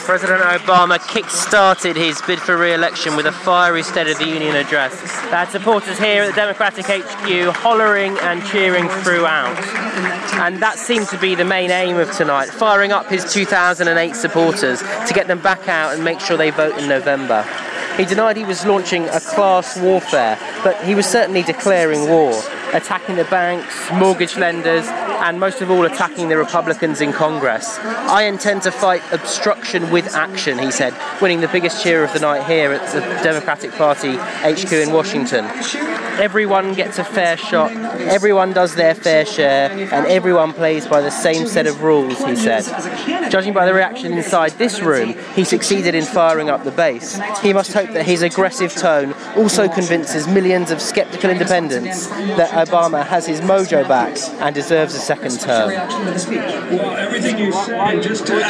President Obama kick-started his bid for re-election with a fiery State of the Union address. They had supporters here at the Democratic HQ hollering and cheering throughout. And that seemed to be the main aim of tonight, firing up his 2008 supporters to get them back out and make sure they vote in November. He denied he was launching a class warfare, but he was certainly declaring war, attacking the banks, mortgage lenders, and most of all attacking the Republicans in Congress. I intend to fight obstruction with action, he said, winning the biggest cheer of the night here at the Democratic Party HQ in Washington. Everyone gets a fair shot, everyone does their fair share, and everyone plays by the same set of rules, he said. Judging by the reaction inside this room, he succeeded in firing up the base. He must hope that his aggressive tone also convinces millions of sceptical independents that Obama has his mojo back and deserves a second term.